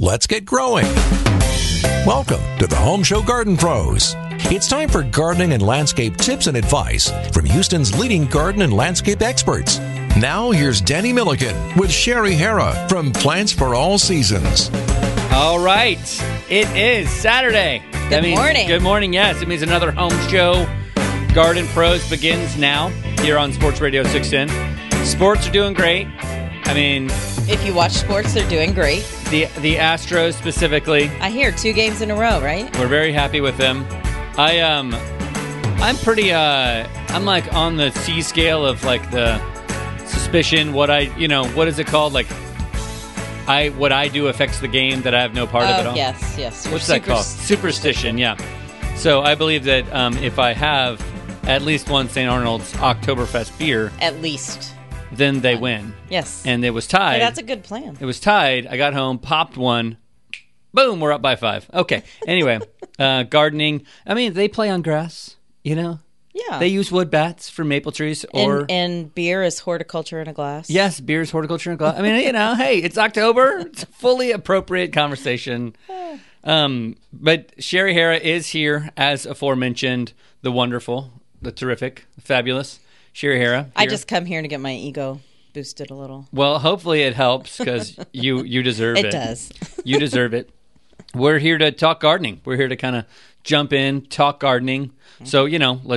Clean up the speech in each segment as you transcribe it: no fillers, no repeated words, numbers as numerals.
let's get growing. Welcome to the Home Show Garden Pros. It's time for gardening and landscape tips and advice from Houston's leading garden and landscape experts. Now, here's Danny Milliken with Sherry Hara from Plants for All Seasons. All right. It is Saturday. Good morning. Good morning, yes. It means another Home Show Garden Pros begins now here on Sports Radio 610. Sports are doing great. I mean, if you watch sports, they're doing great. The Astros specifically. I hear 2 games in a row, right? We're very happy with them. I'm pretty I'm like on the C scale of like the suspicion what is it called? Like what I do affects the game, that I have no part of it all. Yes. What's that called? Superstition, yeah. So I believe that if I have at least one St. Arnold's Oktoberfest beer, at least, then they win. Yes. And it was tied. Hey, that's a good plan. It was tied. I got home, popped one. Boom, we're up by 5. Okay. Anyway, gardening. I mean, they play on grass, Yeah. They use wood bats for maple trees. And beer is horticulture in a glass. Yes, beer is horticulture in a glass. I mean, hey, it's October. It's a fully appropriate conversation. But Sherry Hara is here, as aforementioned, the wonderful, the terrific, fabulous Sherry Hara. Here. I just come here to get my ego boosted a little. Well, hopefully it helps because you deserve it. It does. You deserve it. We're here to talk gardening. We're here to kind of jump in, talk gardening. So,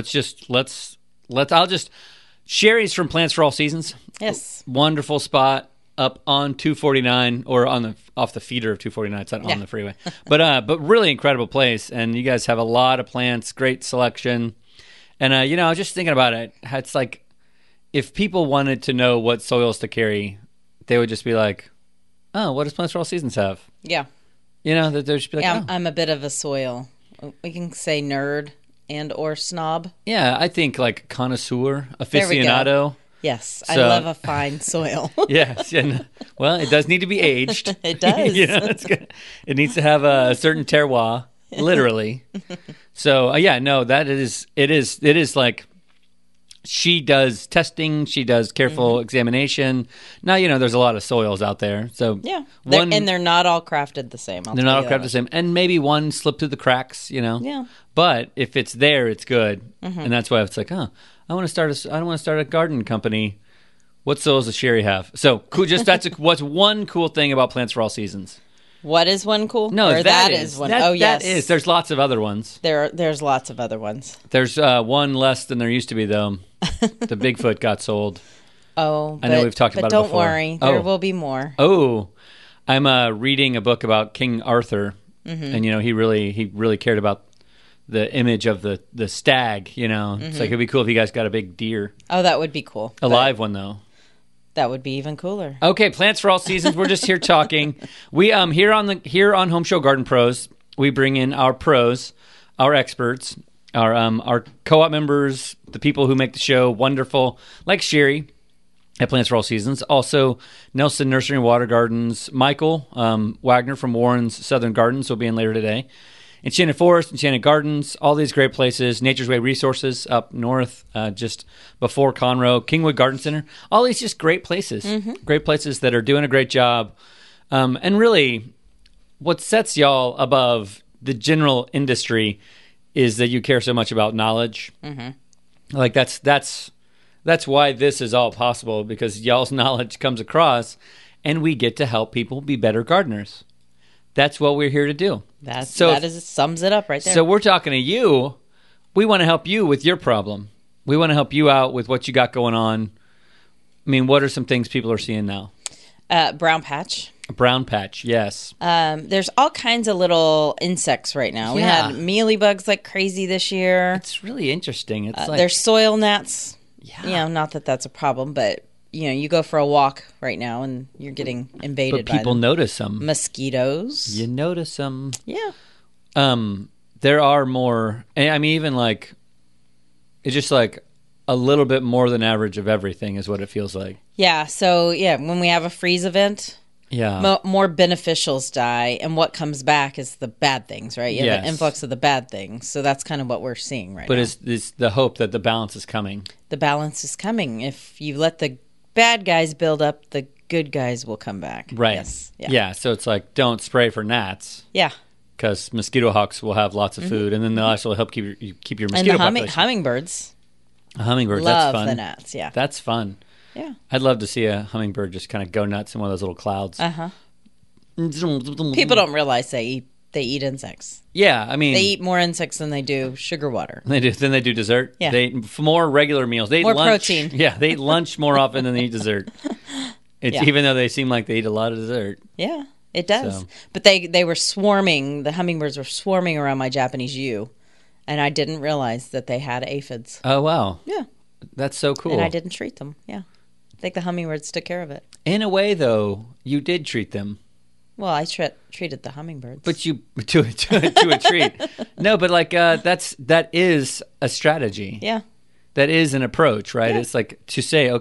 Sherry's from Plants for All Seasons. Yes. Wonderful spot up on 249 or off the feeder of 249. It's not on the freeway. But really incredible place. And you guys have a lot of plants, great selection. And, I was just thinking about it. It's like if people wanted to know what soils to carry, they would just be like, oh, what does Plants for All Seasons have? Yeah. They'd just be like, yeah, I'm a bit of a soil. We can say nerd and or snob. Yeah, I think like connoisseur, aficionado. Yes, I love a fine soil. Yes, well, it does need to be aged. It does. It needs to have a certain terroir, literally. So, it is like she does testing, she does careful examination. Now, there's a lot of soils out there. So yeah, and they're not all crafted the same. They're not all crafted the same. And maybe one slipped through the cracks, Yeah. But if it's there, it's good. And that's why it's like, I want to start a garden company. What soils does Sherry have? So cool. What's one cool thing about Plants for All Seasons? What is one cool? No, or that is one. Yes. That is. There's lots of other ones. There's lots of other ones. There's one less than there used to be, though. The Bigfoot got sold. Oh, I know we've talked about it before. But don't worry, there will be more. Oh, I'm reading a book about King Arthur, and he really cared about the image of the stag. It's like it'd be cool if you guys got a big deer. Oh, that would be cool. A live one, though. That would be even cooler. Okay, Plants for All Seasons. We're just here talking. We here on Home Show Garden Pros, we bring in our pros, our experts, our co-op members, the people who make the show wonderful, like Sherry at Plants for All Seasons. Also, Nelson Nursery and Water Gardens. Michael Wagner from Warren's Southern Gardens will be in later today. Enchanted Forest, Enchanted Gardens, all these great places. Nature's Way Resources up north, just before Conroe. Kingwood Garden Center. All these just great places. Great places that are doing a great job. And really, what sets y'all above the general industry is that you care so much about knowledge. Like that's why this is all possible, because y'all's knowledge comes across, and we get to help people be better gardeners. That's what we're here to do. Sums it up right there. So we're talking to you. We want to help you with your problem. We want to help you out with what you got going on. I mean, what are some things people are seeing now? Brown patch. Brown patch, yes. There's all kinds of little insects right now. We had mealybugs like crazy this year. It's really interesting. It's there's soil gnats. Yeah. Not that that's a problem, but you go for a walk right now and you're getting invaded by people notice them. Mosquitoes. You notice them. Yeah. There are more. I mean, even like, it's just like a little bit more than average of everything is what it feels like. Yeah. So, when we have a freeze event, more beneficials die, and what comes back is the bad things, right? You have an influx of the bad things. So that's kind of what we're seeing right now. But it's the hope that the balance is coming. The balance is coming. If you let the bad guys build up, the good guys will come back. Right. Yes. Yeah. So it's like, don't spray for gnats. Yeah. Because mosquito hawks will have lots of food, and then they'll actually help keep your mosquito and the population. hummingbirds. A hummingbird, love that's fun. The gnats, yeah. That's fun. Yeah. I'd love to see a hummingbird just kind of go nuts in one of those little clouds. Uh-huh. People don't realize they eat insects. Yeah, I mean... They eat more insects than they do sugar water. They do dessert. Yeah. They eat more regular meals. They eat more lunch. Protein. Yeah, they eat lunch more often than they eat dessert. Even though they seem like they eat a lot of dessert. Yeah. It does. So. But they were swarming, the hummingbirds were swarming around my Japanese yew, and I didn't realize that they had aphids. Oh, wow. Yeah. That's so cool. And I didn't treat them. Yeah. I think the hummingbirds took care of it. In a way, though, you did treat them. Well, I treated the hummingbirds. But you, to a treat. No, but like, that is a strategy. Yeah. That is an approach, right? Yeah. It's like to say,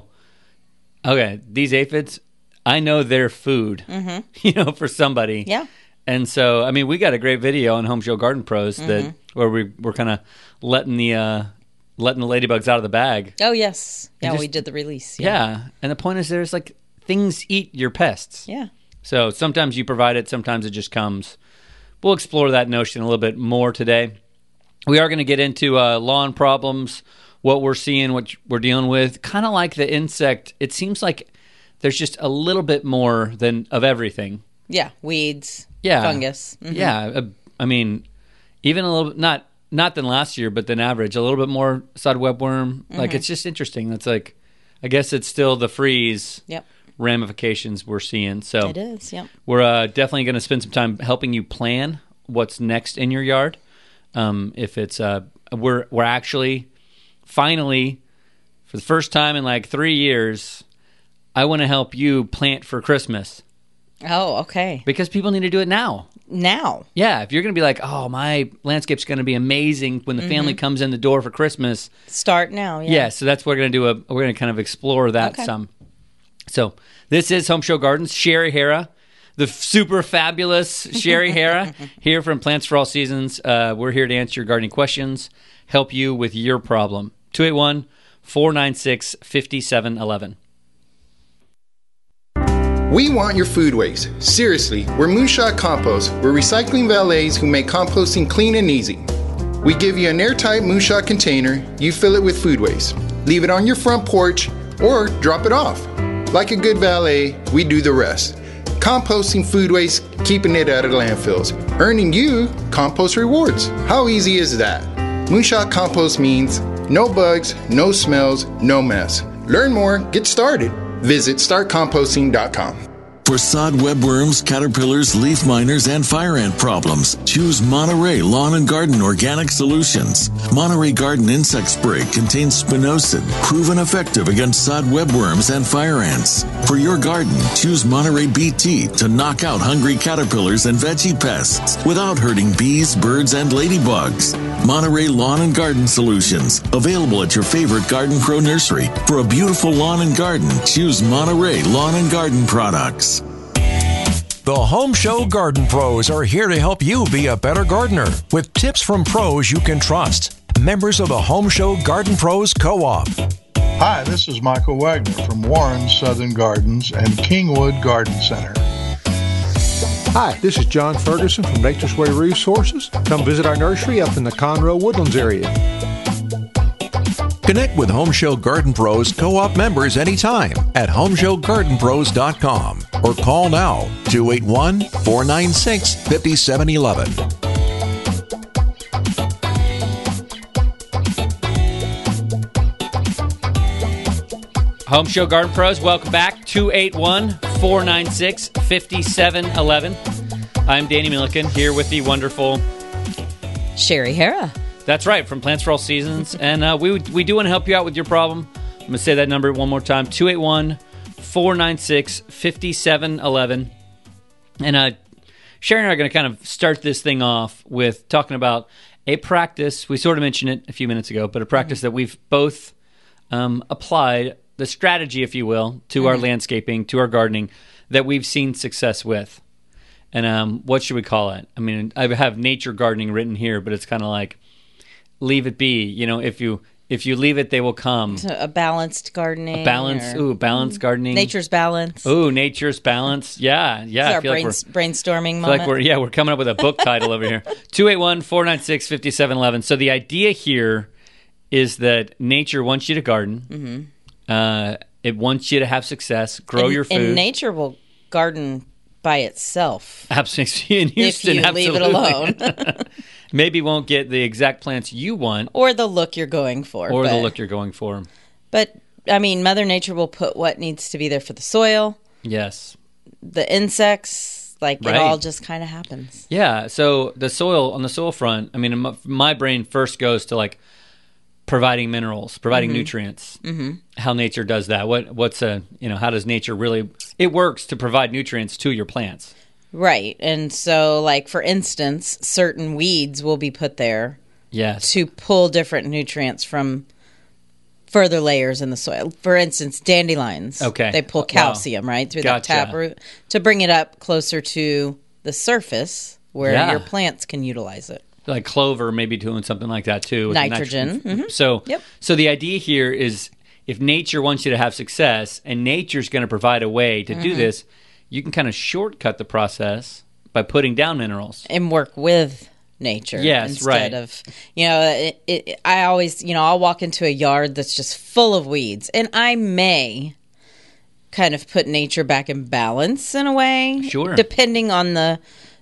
okay, these aphids, I know they're food, for somebody. Yeah. And so, I mean, we got a great video on Home Show Garden Pros where we're kind of letting the ladybugs out of the bag. Oh, yes. Yeah, we did the release. Yeah. And the point is there's like things eat your pests. Yeah. So sometimes you provide it, sometimes it just comes. We'll explore that notion a little bit more today. We are going to get into lawn problems, what we're seeing, what we're dealing with. Kind of like the insect, it seems like there's just a little bit more of everything. Yeah, weeds, fungus. Mm-hmm. Yeah, I mean, even a little bit, not than last year, but than average, a little bit more sod webworm. Like, it's just interesting. That's like, I guess it's still the freeze ramifications we're seeing. So it is, we're definitely going to spend some time helping you plan what's next in your yard. If it's, we're actually finally, for the first time in like 3 years, I want to help you plant for Christmas. Oh, okay. Because people need to do it now. Now. Yeah, if you're going to be like, oh, my landscape's going to be amazing when the family comes in the door for Christmas. Start now, Yeah, so that's what we're going to do. We're going to kind of explore that some. So this is Home Show Gardens. Sherry Hara, the super fabulous Sherry Hara, here from Plants for All Seasons. We're here to answer your gardening questions, help you with your problem. 281-496-5711. We want your food waste. Seriously, we're Moonshot Compost. We're recycling valets who make composting clean and easy. We give you an airtight Moonshot container. You fill it with food waste. Leave it on your front porch or drop it off. Like a good valet, we do the rest. Composting food waste, keeping it out of landfills, earning you compost rewards. How easy is that? Moonshot Compost means no bugs, no smells, no mess. Learn more, get started. Visit startcomposting.com. For sod webworms, caterpillars, leaf miners, and fire ant problems, choose Monterey Lawn and Garden Organic Solutions. Monterey Garden Insect Spray contains spinosad, proven effective against sod webworms and fire ants. For your garden, choose Monterey BT to knock out hungry caterpillars and veggie pests without hurting bees, birds, and ladybugs. Monterey Lawn and Garden Solutions, available at your favorite Garden Pro nursery. For a beautiful lawn and garden, choose Monterey Lawn and Garden products. The Home Show Garden Pros are here to help you be a better gardener with tips from pros you can trust. Members of the Home Show Garden Pros Co-op. Hi, this is Michael Wagner from Warren's Southern Gardens and Kingwood Garden Center. Hi, this is John Ferguson from Nature's Way Resources. Come visit our nursery up in the Conroe Woodlands area. Connect with Home Show Garden Pros Co-op members anytime at homeshowgardenpros.com or call now 281-496-5711. Home Show Garden Pros, welcome back. 281-496-5711. I'm Danny Milliken here with the wonderful Sherry Hara. That's right, from Plants for All Seasons. And we do want to help you out with your problem. I'm going to say that number one more time, 281-496-5711. And Sherry and I are going to kind of start this thing off with talking about a practice. We sort of mentioned it a few minutes ago, but a practice that we've both applied, the strategy, if you will, to our landscaping, to our gardening, that we've seen success with. And what should we call it? I mean, I have nature gardening written here, but it's kind of like, leave it be. You know, if you If you leave it, they will come. So a balanced gardening. Balanced gardening. Nature's balance. Ooh, nature's balance. Yeah. This is our brainstorming moment. We're coming up with a book title over here. 281-496-5711. So the idea here is that nature wants you to garden. It wants you to have success, grow your food. And nature will garden by itself. Absolutely. In Houston, if you leave it alone. Maybe won't get the exact plants you want. Or the look you're going for. But, I mean, Mother Nature will put what needs to be there for the soil. Yes. The insects, it all just kind of happens. Yeah, so on the soil front, I mean, my brain first goes to, providing minerals, providing nutrients. How nature does that. How does nature really... It works to provide nutrients to your plants. Right. And so, for instance, certain weeds will be put there to pull different nutrients from further layers in the soil. For instance, dandelions. Okay. They pull calcium, right, through that taproot to bring it up closer to the surface where your plants can utilize it. Like clover, maybe doing something like that, too. With nitrogen. So the idea here is if nature wants you to have success and nature's going to provide a way to do this, you can kind of shortcut the process by putting down minerals. And work with nature. Yes, instead of, I always, I'll walk into a yard that's just full of weeds. And I may kind of put nature back in balance in a way. Sure. Depending on the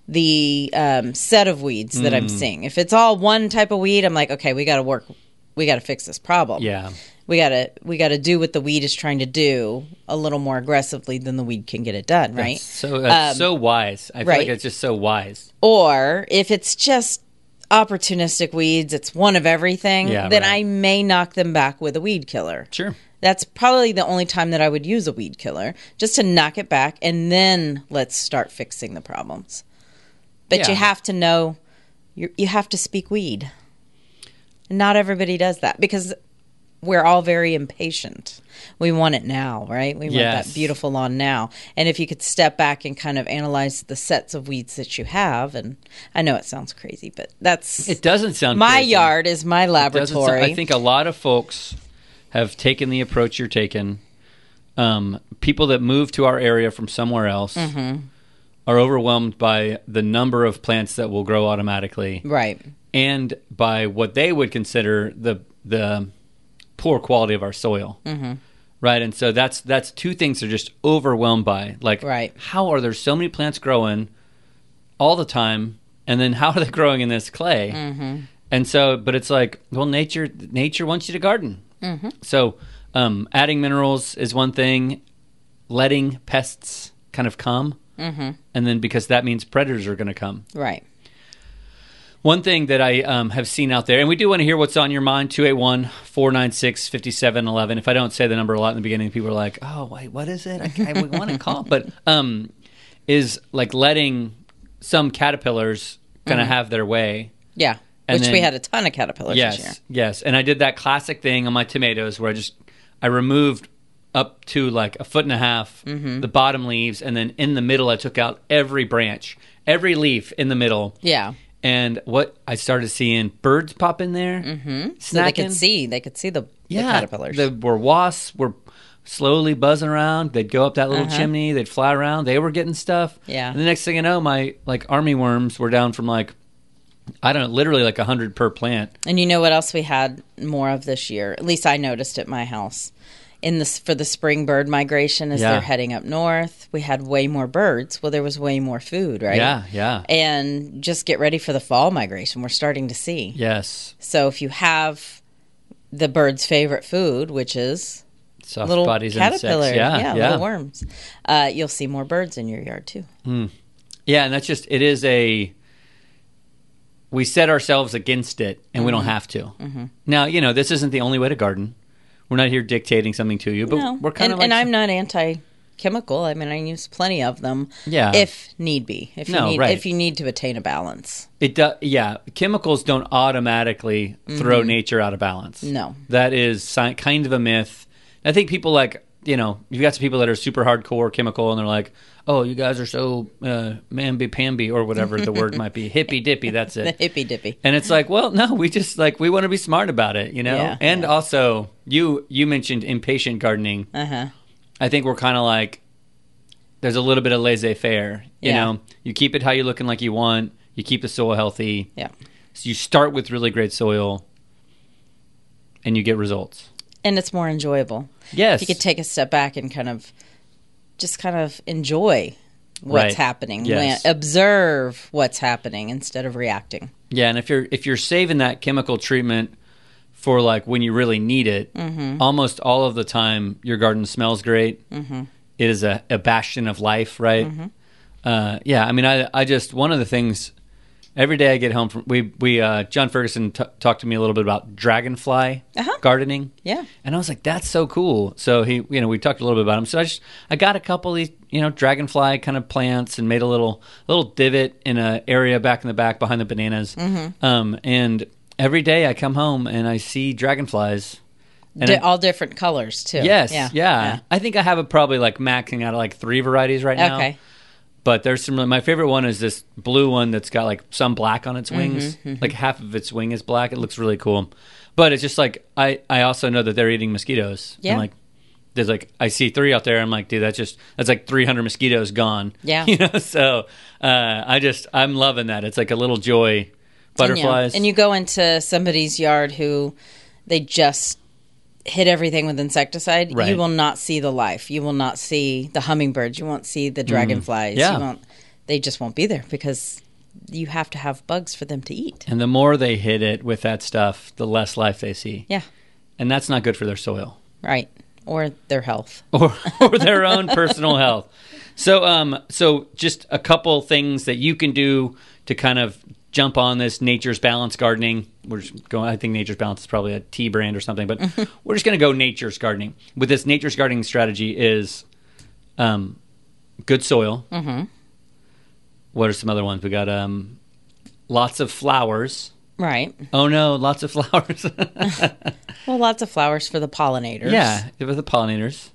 set of weeds that I'm seeing. If it's all one type of weed, I'm like, okay, we got to fix this problem. Yeah. We gotta do what the weed is trying to do a little more aggressively than the weed can get it done, right? That's so wise. I feel like it's just so wise. Or if it's just opportunistic weeds, it's one of everything, then I may knock them back with a weed killer. Sure. That's probably the only time that I would use a weed killer, just to knock it back, and then let's start fixing the problems. But you have to know, you have to speak weed. Not everybody does that because we're all very impatient. We want it now, right? We want that beautiful lawn now. And if you could step back and kind of analyze the sets of weeds that you have, and I know it sounds crazy, but it doesn't sound my crazy. Yard is my laboratory. I think a lot of folks have taken the approach you're taking. People that move to our area from somewhere else are overwhelmed by the number of plants that will grow automatically. Right. And by what they would consider the poor quality of our soil. Right. And so that's two things they're just overwhelmed by. How are there so many plants growing all the time? And then how are they growing in this clay? And so, but it's nature wants you to garden. So adding minerals is one thing, letting pests kind of come. And then because that means predators are going to come. Right. One thing that I have seen out there, and we do want to hear what's on your mind, 281-496-5711. If I don't say the number a lot in the beginning, people are like, oh, wait, what is it? I want to call. But is letting some caterpillars kind of have their way. Yeah, which we had a ton of caterpillars this year. Yes, and I did that classic thing on my tomatoes where I removed up to a foot and a half the bottom leaves, and then in the middle I took out every branch, every leaf in the middle. Yeah. And what I started seeing, birds pop in there, so they could see the caterpillars. Where wasps were slowly buzzing around. They'd go up that little chimney. They'd fly around. They were getting stuff. Yeah. And the next thing I know, my army worms were down from literally 100 per plant. And you know what else we had more of this year? At least I noticed at my house. For the spring bird migration as they're heading up north, we had way more birds. Well, there was way more food, right? Yeah. And just get ready for the fall migration. We're starting to see. Yes. So if you have the bird's favorite food, which is soft little bodies caterpillars, insects. Little worms, you'll see more birds in your yard too. Yeah, and that's just we set ourselves against it, and we don't have to. Now, this isn't the only way to garden. We're not here dictating something to you, but we're kind of and I'm not anti-chemical. I mean, I use plenty of them if need be. If you need to attain a balance. Chemicals don't automatically throw nature out of balance. No. That is kind of a myth. I think people you know, you've got some people that are super hardcore chemical, and they're like, "Oh, you guys are so mamby-pamby," or whatever the word might be, hippy-dippy. That's it, The hippy-dippy. And it's like, well, no, we just like we want to be smart about it, you know. Yeah, and also, you mentioned impatient gardening. I think we're kind of like, there's a little bit of laissez-faire. You know, you keep it how you're looking like you want. You keep the soil healthy. Yeah. So you start with really great soil, and you get results. And it's more enjoyable. Yes. You could take a step back and kind of enjoy what's happening. Yes. Observe what's happening instead of reacting. Yeah, and if you're saving that chemical treatment for like when you really need it, almost all of the time your garden smells great. It is a bastion of life, right? Yeah, I mean, I just, one of the things, every day I get home from, John Ferguson talked to me a little bit about dragonfly gardening. Yeah. And I was like, that's so cool. So we talked a little bit about him. So I got a couple of these, dragonfly kind of plants and made a little divot in an area back in the back behind the bananas. And every day I come home and I see dragonflies. And all different colors too. Yes. Yeah. I think I have probably like maxing out of like 3 varieties right now. Okay. But there's some. My favorite one is this blue one that's got like some black on its wings. Like half of its wing is black. It looks really cool. But it's just like I also know that they're eating mosquitoes. Yeah. And like there's like I see 3 out there. I'm like, dude, that's like 300 mosquitoes gone. Yeah. So I'm loving that. It's like a little joy. Butterflies. And you go into somebody's yard who they just hit everything with insecticide, right. You will not see the life. You will not see the hummingbirds. You won't see the dragonflies. Yeah. They just won't be there because you have to have bugs for them to eat. And the more they hit it with that stuff, the less life they see. Yeah. And that's not good for their soil. Right. Or their health. Or their own personal health. So just a couple things that you can do to kind of jump on this Nature's Balance gardening. We're just going. I think Nature's Balance is probably a tea brand or something, but we're just going to go Nature's gardening. With this Nature's gardening strategy is good soil. What are some other ones? We got lots of flowers. Right. Oh no, lots of flowers. Well, lots of flowers for the pollinators. Yeah, for the pollinators.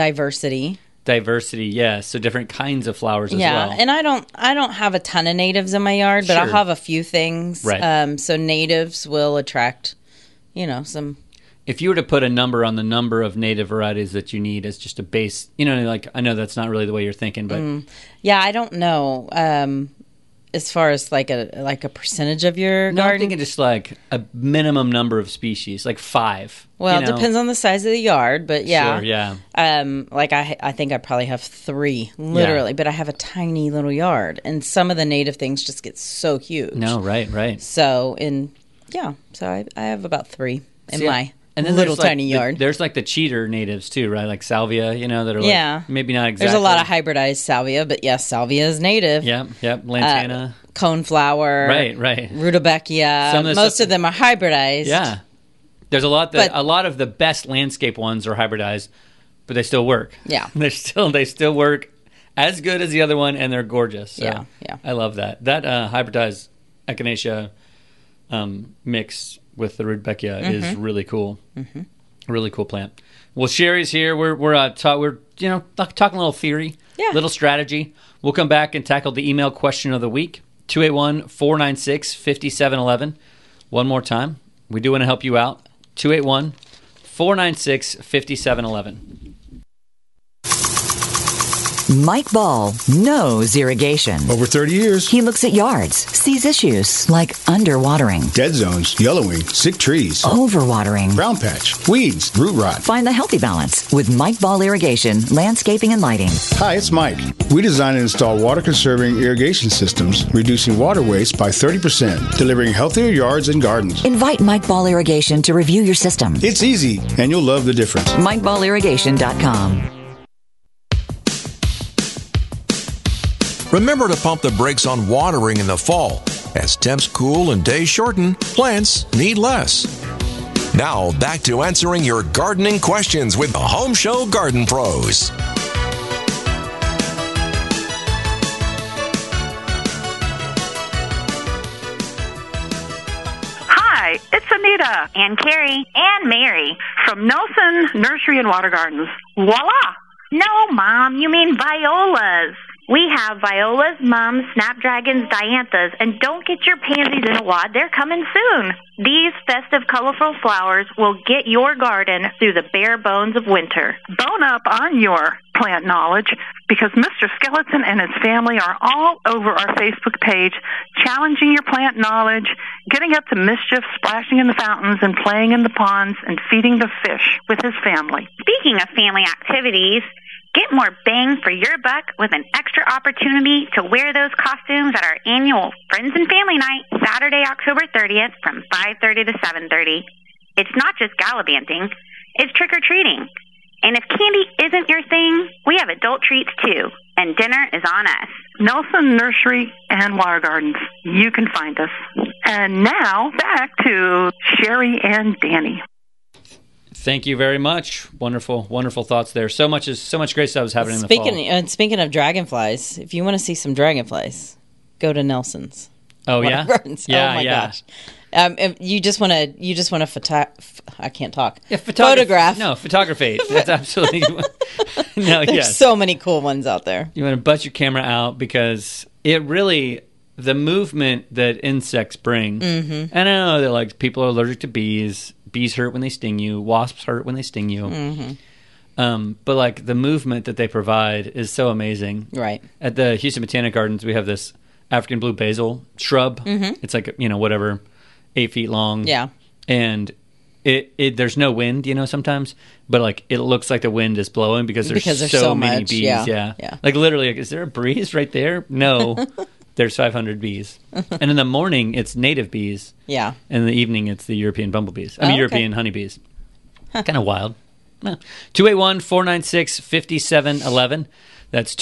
Diversity, yes. So different kinds of flowers as well. Yeah, and I don't have a ton of natives in my yard, but I'll have a few things. Right. So natives will attract, some. If you were to put a number on the number of native varieties that you need as just a base, like I know that's not really the way you're thinking, but yeah, I don't know. As far as like a percentage of your no, garden, I'm thinking just like a minimum number of species, like 5. Well, it depends on the size of the yard, but yeah. Sure, yeah. Like I think I probably have 3, literally, but I have a tiny little yard, and some of the native things just get so huge. No, right. So I have about 3 in my and then little tiny yard. There's like the cheater natives too, right? Like salvia, that are like maybe not exactly. There's a lot of hybridized salvia, but yes, salvia is native. Yep, lantana. Coneflower. Right. Rutabaga. Most of them are hybridized. Yeah. There's a lot of the best landscape ones are hybridized, but they still work. Yeah. They still work as good as the other one, and they're gorgeous. So yeah. I love that. That hybridized echinacea mix with the Rudbeckia is really cool. Really cool plant. Well, Sherry's here. We're talking a little theory, little strategy. We'll come back and tackle the email question of the week. 281-496-5711. One more time. We do want to help you out. 281-496-5711. Mike Ball knows irrigation. Over 30 years. He looks at yards, sees issues like underwatering, dead zones, yellowing, sick trees, overwatering, brown patch, weeds, root rot. Find the healthy balance with Mike Ball Irrigation, Landscaping and Lighting. Hi, it's Mike. We design and install water-conserving irrigation systems, reducing water waste by 30%, delivering healthier yards and gardens. Invite Mike Ball Irrigation to review your system. It's easy, and you'll love the difference. MikeBallIrrigation.com. Remember to pump the brakes on watering in the fall. As temps cool and days shorten, plants need less. Now, back to answering your gardening questions with the Home Show Garden Pros. Hi, it's Anita. And Carrie. And Mary. From Nelson Nursery and Water Gardens. Voila! No, Mom, you mean violas. We have violas, mums, snapdragons, dianthus, and don't get your pansies in a wad. They're coming soon. These festive, colorful flowers will get your garden through the bare bones of winter. Bone up on your plant knowledge, because Mr. Skeleton and his family are all over our Facebook page, challenging your plant knowledge, getting up to mischief, splashing in the fountains and playing in the ponds and feeding the fish with his family. Speaking of family activities, get more bang for your buck with an extra opportunity to wear those costumes at our annual Friends and Family Night, Saturday, October 30th from 5:30 to 7:30. It's not just gallivanting, it's trick-or-treating. And if candy isn't your thing, we have adult treats too, and dinner is on us. Nelson Nursery and Water Gardens. You can find us. And now, back to Sherry and Danny. Thank you very much. Wonderful, wonderful thoughts there. So much great stuff is happening in the fall. Speaking of dragonflies, if you want to see some dragonflies, go to Nelson's. Oh yeah, yeah, oh my gosh. You just want to I can't talk. Yeah, photograph. No, photography. That's absolutely no. There's so many cool ones out there. You want to butt your camera out because it really the movement that insects bring. Mm-hmm. And I know that like people are allergic to bees. Bees hurt when they sting you. Wasps hurt when they sting you. Mm-hmm. But like the movement that they provide is so amazing. Right. At the Houston Botanic Gardens, we have this African blue basil shrub. Mm-hmm. It's like, 8 feet long. Yeah. And it there's no wind, sometimes, but like it looks like the wind is blowing because there's so many much. bees. Yeah. Like literally, like, is there a breeze right there? No. There's 500 bees. And in the morning, it's native bees. Yeah. And in the evening, it's the European bumblebees. European honeybees. Huh. Kind of wild. 281-496-5711. That's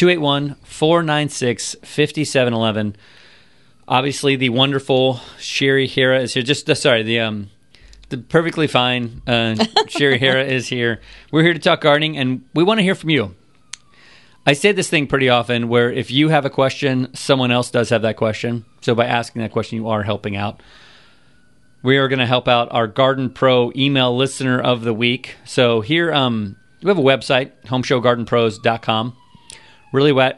281-496-5711. Obviously, the wonderful Sherry Hera is here. The perfectly fine Sherry Hera is here. We're here to talk gardening, and we want to hear from you. I say this thing pretty often where if you have a question, someone else does have that question. So by asking that question, you are helping out. We are going to help out our Garden Pro email listener of the week. So here, we have a website, homeshowgardenpros.com. Really rad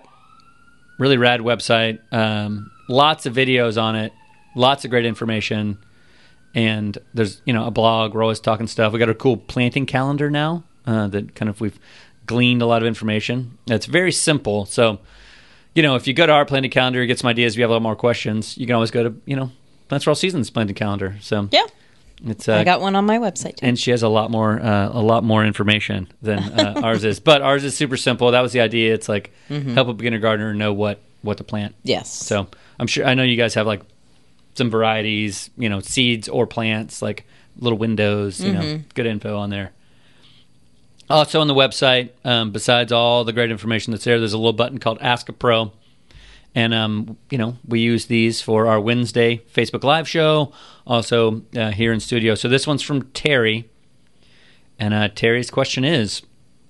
website. Lots of videos on it. Lots of great information. And there's, a blog. We're always talking stuff. We got a cool planting calendar now that kind of we've gleaned a lot of information. It's very simple. So, if you go to our planting calendar, get some ideas, if you have a lot more questions, you can always go to, Plants for All Seasons planting calendar. So yeah, it's I got one on my website too. And she has a lot more information than ours is. But ours is super simple. That was the idea. It's like help a beginner gardener know what to plant. Yes. So I know you guys have like some varieties, seeds or plants, like little windows, good info on there. Also on the website, besides all the great information that's there's a little button called Ask a Pro. And, we use these for our Wednesday Facebook Live show, also here in studio. So this one's from Terry. And Terry's question is,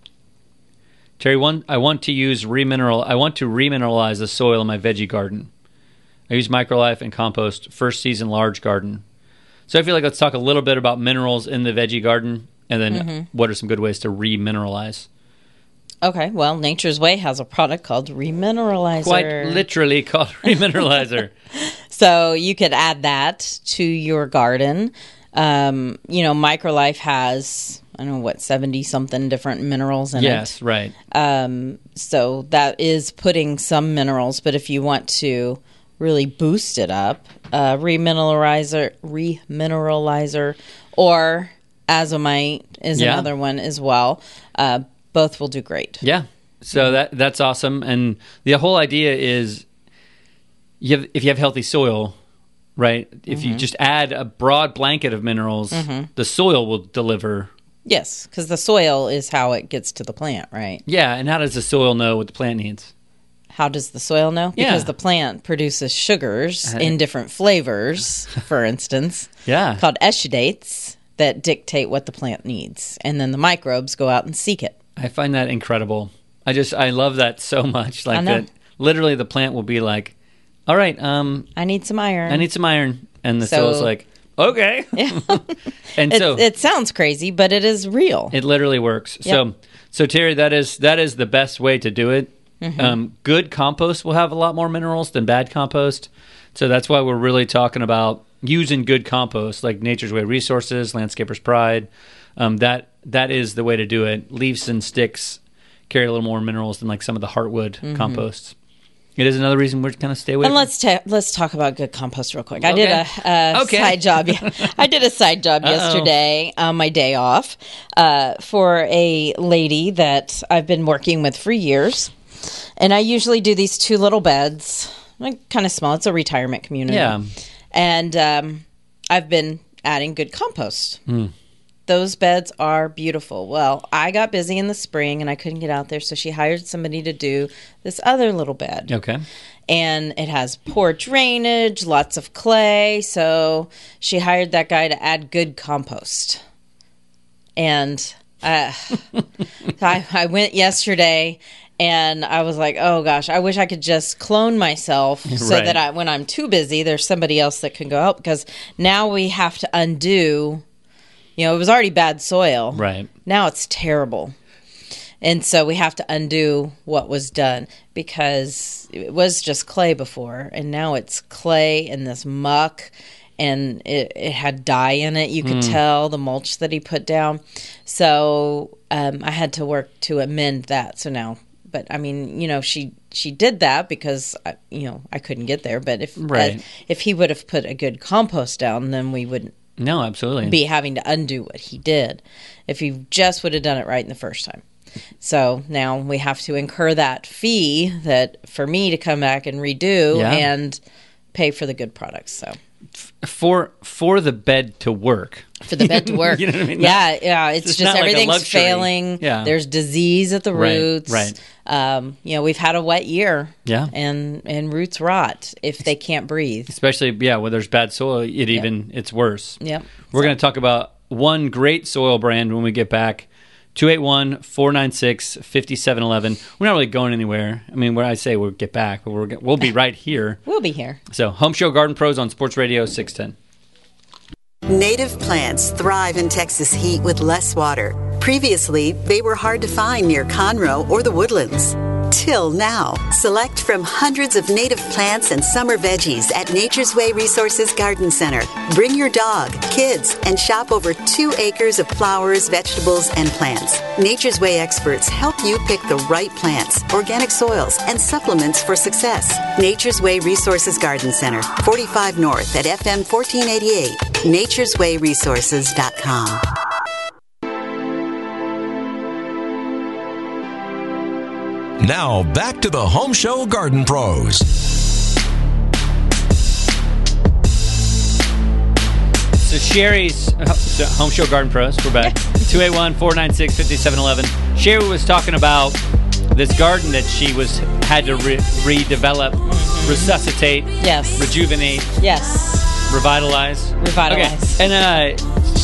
Terry, I want to remineralize the soil in my veggie garden. I use Microlife and compost, first season large garden. So I feel like let's talk a little bit about minerals in the veggie garden. And then what are some good ways to remineralize? Okay, well, Nature's Way has a product called Remineralizer. Quite literally called Remineralizer. So you could add that to your garden. Microlife has, 70-something different minerals in it. Yes, right. So that is putting some minerals, but if you want to really boost it up, Remineralizer, or Azomite is another one as well. Both will do great. Yeah. So that's awesome. And the whole idea is if you have healthy soil, right? If you just add a broad blanket of minerals, the soil will deliver. Yes, because the soil is how it gets to the plant, right? Yeah. And how does the soil know what the plant needs? How does the soil know? Yeah. Because the plant produces sugars in different flavors, for instance, called exudates, that dictate what the plant needs. And then the microbes go out and seek it. I find that incredible. I love that so much. Like that literally the plant will be like, all right, I need some iron. And the soil's like, Okay. Yeah. And so it sounds crazy, but it is real. it literally works. Yep. So Terry, that is the best way to do it. Mm-hmm. Good compost will have a lot more minerals than bad compost. So that's why we're really talking about using good compost, like Nature's Way Resources, Landscaper's Pride. That is the way to do it. Leaves and sticks carry a little more minerals than like some of the heartwood composts. It is another reason we're kind of stay away. And from let's talk about good compost real quick. I did a side job. I did a side job yesterday on my day off for a lady that I've been working with for years, and I usually do these 2 little beds, like kind of small. It's a retirement community, and I've been adding good compost. Those beds are beautiful. Well, I got busy in the spring and I couldn't get out there, so she hired somebody to do this other little bed. Okay. And it has poor drainage, lots of clay, so she hired that guy to add good compost. And I went yesterday and I was like, oh gosh, I wish I could just clone myself so that when I'm too busy, there's somebody else that can go help, because now we have to undo. It was already bad soil. Right. Now it's terrible. And so we have to undo what was done, because it was just clay before, and now it's clay and this muck, and it had dye in it. You could tell the mulch that he put down. So I had to work to amend that. So now, but I mean, she did that because, I couldn't get there. But if he would have put a good compost down, then we wouldn't. No, absolutely. Be having to undo what he did if he just would have done it right in the first time. So now we have to incur that fee that for me to come back and redo and pay for the good products. So for the bed to work. For the bed to work. You know what I mean? Yeah. It's just everything's like failing. Yeah. There's disease at the roots. Right. We've had a wet year. Yeah. And roots rot if they can't breathe. Especially, when there's bad soil, it's worse. Yep. We're going to talk about one great soil brand when we get back. 281-496-5711. We're not really going anywhere. I mean, when I say we'll get back, but we'll be right here. We'll be here. So, Home Show Garden Pros on Sports Radio 610. Native plants thrive in Texas heat with less water. Previously, they were hard to find near Conroe or the Woodlands. Till now, select from hundreds of native plants and summer veggies at Nature's Way Resources Garden Center. Bring your dog, kids, and shop over 2 acres of flowers, vegetables, and plants. Nature's Way experts help you pick the right plants, organic soils, and supplements for success. Nature's Way Resources Garden Center, 45 North at FM 1488, nature'swayresources.com. Now, back to the Home Show Garden Pros. So Sherry's Home Show Garden Pros, we're back. 281-496-5711. Sherry was talking about this garden that she had to redevelop, resuscitate, rejuvenate, revitalize. Okay. And,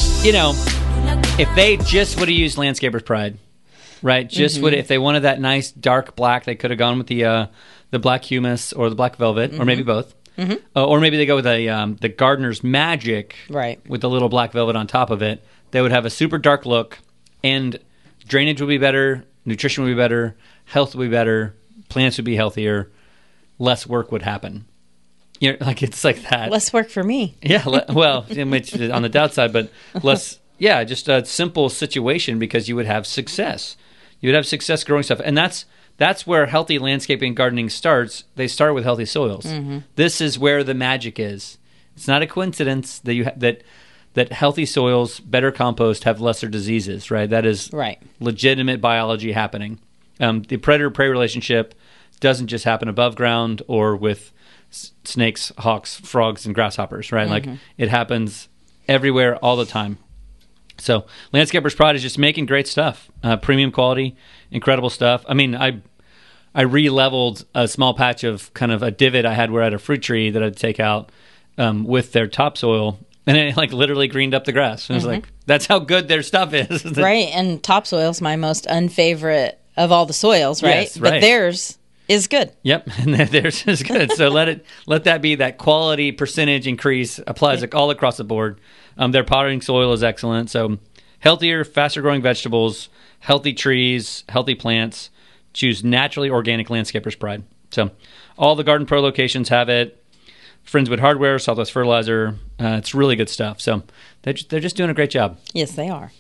if they just would have used Landscaper's Pride, right? Just if they wanted that nice dark black, they could have gone with the black humus or the black velvet, or maybe both. Or maybe they go with the Gardener's Magic, right, with the little black velvet on top of it. They would have a super dark look, and drainage would be better, nutrition would be better, health would be better, plants would be healthier, less work would happen. It's like that. Less work for me. Yeah, well, on the downside, but less. Yeah, just a simple situation, because you would have success. You would have success growing stuff. And that's where healthy landscaping gardening starts. They start with healthy soils. This is where the magic is. It's not a coincidence that that healthy soils, better compost, have lesser diseases, right? That is legitimate biology happening. The predator-prey relationship doesn't just happen above ground or with snakes, hawks, frogs, and grasshoppers, right? Like, it happens everywhere all the time. So Landscaper's Pride is just making great stuff, premium quality, incredible stuff. I mean, I re-leveled a small patch of kind of a divot I had where I had a fruit tree that I'd take out with their topsoil, and it literally greened up the grass. And I was like, that's how good their stuff is. Right, and topsoil's my most unfavorite of all the soils, right? Yes, right. But theirs is good. Yep, and theirs is good. So let that be that quality percentage increase applies all across the board. Their potting soil is excellent. So healthier, faster growing vegetables, healthy trees, healthy plants. Choose naturally organic Landscaper's Pride. So all the Garden Pro locations have it. Friendswood Hardware, Southwest Fertilizer. It's really good stuff. So they're just doing a great job. Yes, they are.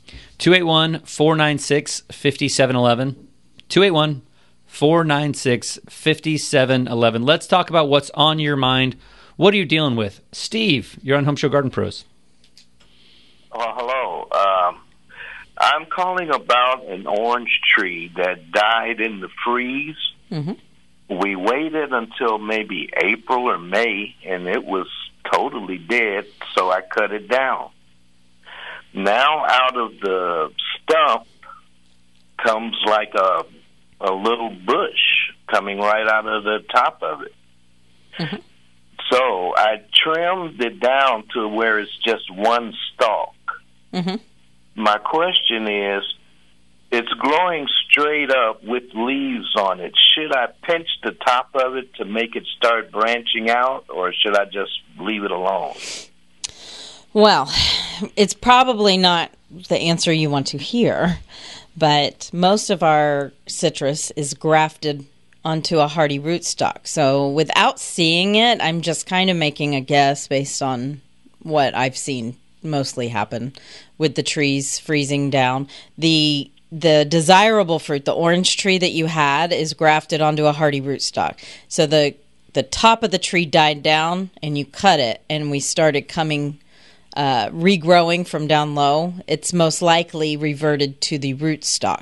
281-496-5711. 281-496-5711. Let's talk about what's on your mind. What are you dealing with? Steve, you're on Home Show Garden Pros. Well, hello. I'm calling about an orange tree that died in the freeze. Mm-hmm. We waited until maybe April or May, and it was totally dead, so I cut it down. Now out of the stump comes like a little bush coming right out of the top of it. Mm-hmm. So I trimmed it down to where it's just one stalk. Mm-hmm. My question is, it's growing straight up with leaves on it. Should I pinch the top of it to make it start branching out, or should I just leave it alone? Well, it's probably not the answer you want to hear, but most of our citrus is grafted onto a hardy rootstock. So without seeing it, I'm just kind of making a guess based on what I've seen mostly happen with the trees freezing down. The desirable fruit, the orange tree that you had, is grafted onto a hardy rootstock. So the top of the tree died down, and you cut it, and we started coming, regrowing from down low. It's most likely reverted to the rootstock,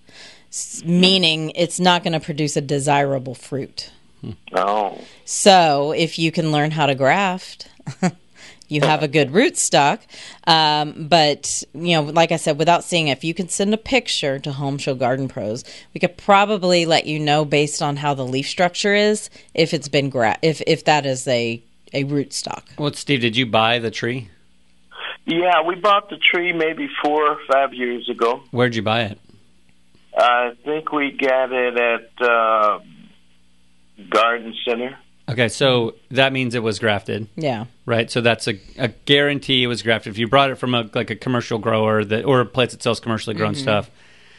meaning it's not going to produce a desirable fruit. Oh. So if you can learn how to graft, you have a good rootstock. But, like I said, without seeing it, if you can send a picture to Home Show Garden Pros, we could probably let you know based on how the leaf structure is if it's been if that is a rootstock. Well, Steve, did you buy the tree? Yeah, we bought the tree maybe 4 or 5 years ago. Where'd you buy it? I think we got it at Garden Center. Okay, so that means it was grafted. Yeah. Right, so that's a guarantee it was grafted. If you brought it from a commercial grower or a place that sells commercially grown stuff,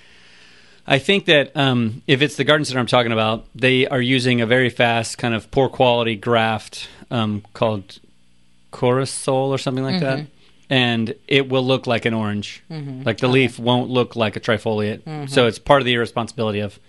I think that if it's the Garden Center I'm talking about, they are using a very fast kind of poor quality graft called Corusol or something like that. And it will look like an orange. Like the leaf won't look like a trifoliate. So it's part of the irresponsibility of,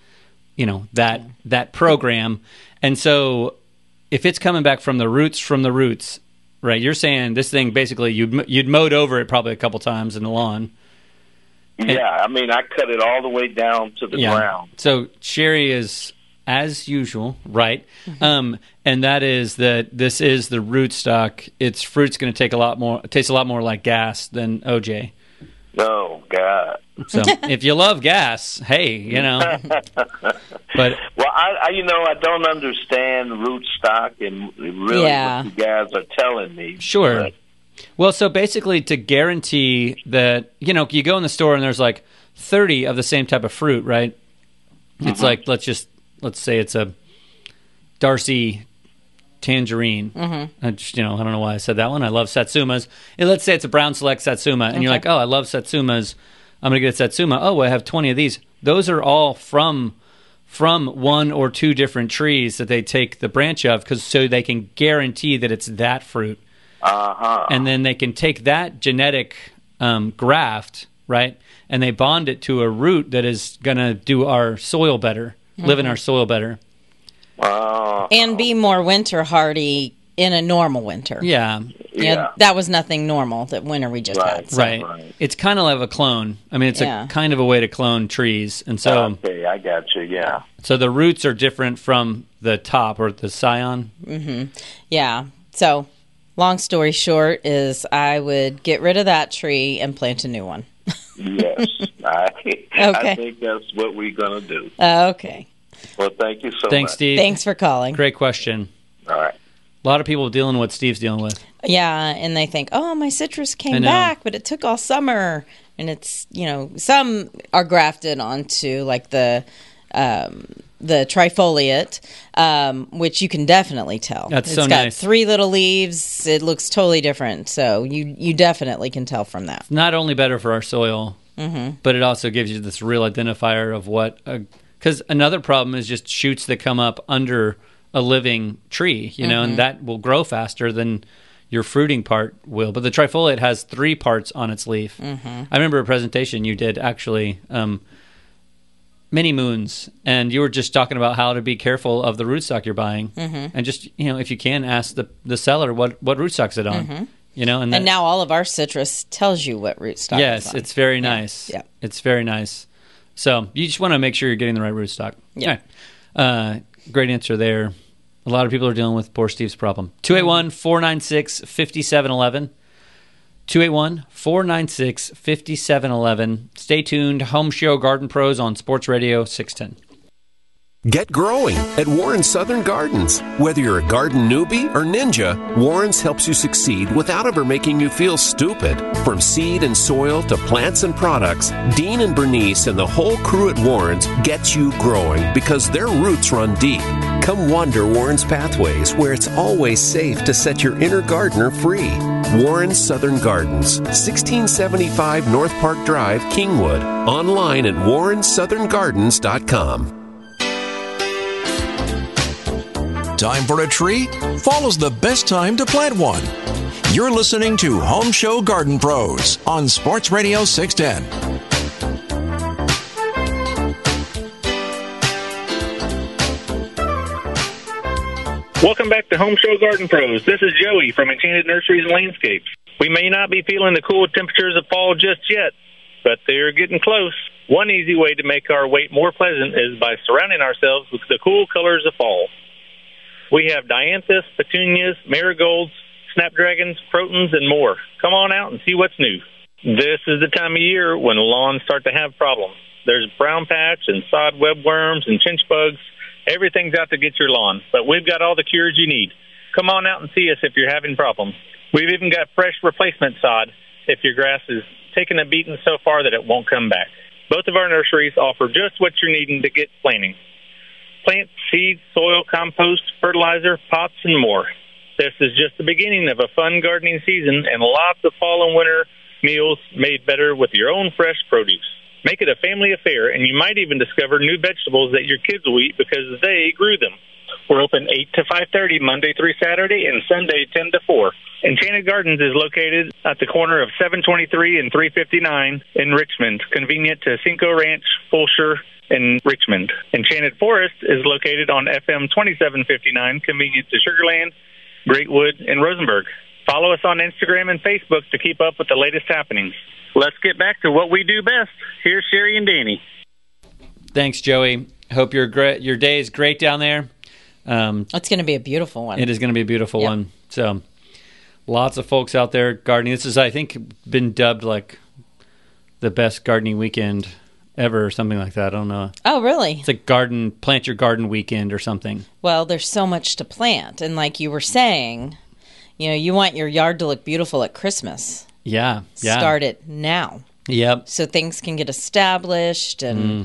that program. And so if it's coming back from the roots, right? You're saying this thing basically you'd mowed over it probably a couple times in the lawn. Yeah, I cut it all the way down to the ground. So Sherry is as usual, right? And that is that this is the rootstock. Its fruit's going to taste a lot more like gas than OJ. Oh God! So if you love gas, hey, But I don't understand rootstock and really what you guys are telling me. Sure. But. Well, so basically to guarantee that, you go in the store and there's like 30 of the same type of fruit, right? It's like, let's say it's a Darcy tangerine. I don't know why I said that one. I love Satsumas. And let's say it's a Brown Select Satsuma, and you're like, oh, I love Satsumas. I'm going to get a Satsuma. Oh, well, I have 20 of these. Those are all from 1 or 2 different trees that they take the branch of, so they can guarantee that it's that fruit. And then they can take that genetic graft, right, and they bond it to a root that is going to do our soil better, live in our soil better. And be more winter hardy in a normal winter. Yeah. That was nothing normal, that winter we just had. So. Right. It's kind of like a clone. It's a kind of a way to clone trees. And so, okay, I got you, yeah. So the roots are different from the top or the scion. Yeah. So long story short is I would get rid of that tree and plant a new one. Yes. I think that's what we're going to do. Okay. Well, thank you so much. Thanks, Steve. Thanks for calling. Great question. All right. A lot of people dealing with what Steve's dealing with. Yeah, and they think, oh, my citrus came back, but it took all summer. And it's, some are grafted onto like the trifoliate, which you can definitely tell. That's so It's got nice. 3 little leaves. It looks totally different. So you definitely can tell from that. Not only better for our soil, but it also gives you this real identifier of what. Because another problem is just shoots that come up under a living tree, and that will grow faster than your fruiting part will. But the trifoliate has 3 parts on its leaf. I remember a presentation you did actually. Mini moons, and you were just talking about how to be careful of the rootstock you're buying, and just if you can ask the seller what rootstock's it on, and now all of our citrus tells you what rootstock. Yes, is on. it's very nice. Yeah, it's very nice. So you just want to make sure you're getting the right rootstock. Yeah, great answer there. A lot of people are dealing with poor Steve's problem. 281-496-5711. 281-496-5711. Stay tuned. Home Show Garden Pros on Sports Radio 610. Get growing at Warren Southern Gardens. Whether you're a garden newbie or ninja, Warren's helps you succeed without ever making you feel stupid. From seed and soil to plants and products, Dean and Bernice and the whole crew at Warren's gets you growing because their roots run deep. Come wander Warren's pathways where it's always safe to set your inner gardener free. Warren Southern Gardens, 1675 North Park Drive, Kingwood. Online at warrensoutherngardens.com. Time for a tree? Fall is the best time to plant one. You're listening to Home Show Garden Pros on Sports Radio 610. Welcome back to Home Show Garden Pros. This is Joey from Enchanted Nurseries and Landscapes. We may not be feeling the cool temperatures of fall just yet, but they're getting close. One easy way to make our wait more pleasant is by surrounding ourselves with the cool colors of fall. We have dianthus, petunias, marigolds, snapdragons, crotons, and more. Come on out and see what's new. This is the time of year when lawns start to have problems. There's brown patch and sod webworms and chinch bugs. Everything's out to get your lawn, but we've got all the cures you need. Come on out and see us if you're having problems. We've even got fresh replacement sod if your grass is taking a beating so far that it won't come back. Both of our nurseries offer just what you're needing to get planting. Plant, seeds, soil, compost, fertilizer, pots, and more. This is just the beginning of a fun gardening season and lots of fall and winter meals made better with your own fresh produce. Make it a family affair, and you might even discover new vegetables that your kids will eat because they grew them. We're open 8 to 5:30 Monday through Saturday and Sunday 10 to 4. Enchanted Gardens is located at the corner of 723 and 359 in Richmond, convenient to Cinco Ranch, Fulshire, in Richmond. Enchanted Forest is located on FM 2759, convenient to Sugarland, Greatwood, and Rosenberg. Follow us on Instagram and Facebook to keep up with the latest happenings. Let's get back to what we do best. Here's Sherry and Danny. Thanks, Joey. Hope your day is great down there. It's going to be a beautiful one. It is going to be a beautiful one. So lots of folks out there gardening. This is, I think, been dubbed like the best gardening weekend ever or something like that. I don't know. Oh, really? It's like plant your garden weekend or something. Well, there's so much to plant. And like you were saying, you want your yard to look beautiful at Christmas. Yeah. Start it now. Yep. So things can get established and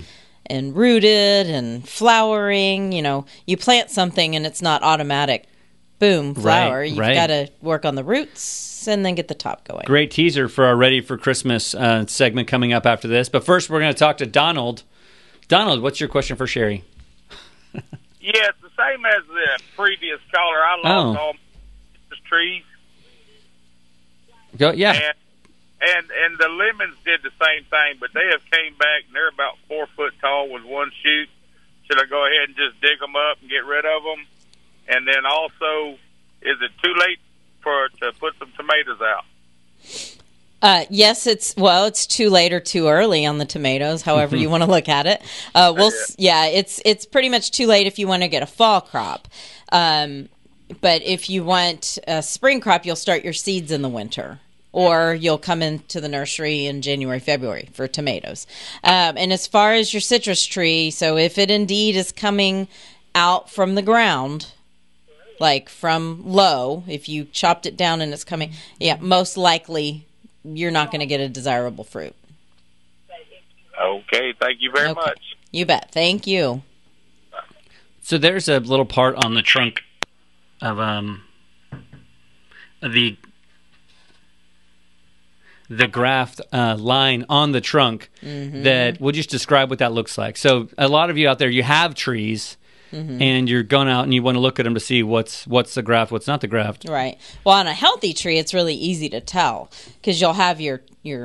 rooted and flowering. You plant something and it's not automatic. Boom, flower. Right, You've got to work on the roots and then get the top going. Great teaser for our Ready for Christmas segment coming up after this. But first, we're going to talk to Donald. Donald, what's your question for Sherry? Yeah, it's the same as the previous caller. I lost all my trees. Yeah. And the lemons did the same thing, but they have came back and they're about 4 foot tall with one shoot. Should I go ahead and just dig them up and get rid of them? And then also, is it too late to put some tomatoes out? Yes, it's too late or too early on the tomatoes, however you want to look at it. It's pretty much too late if you want to get a fall crop. But if you want a spring crop, you'll start your seeds in the winter. Or you'll come into the nursery in January, February for tomatoes. And as far as your citrus tree, so if it indeed is coming out from the ground, like from low, if you chopped it down and it's coming, most likely you're not going to get a desirable fruit. Okay, thank you very much. You bet. Thank you. So there's a little part on the trunk of the graft line on the trunk that we'll just describe what that looks like. So a lot of you out there, you have trees and you're going out and you want to look at them to see what's the graft, what's not the graft. Right. Well, on a healthy tree, it's really easy to tell because you'll have your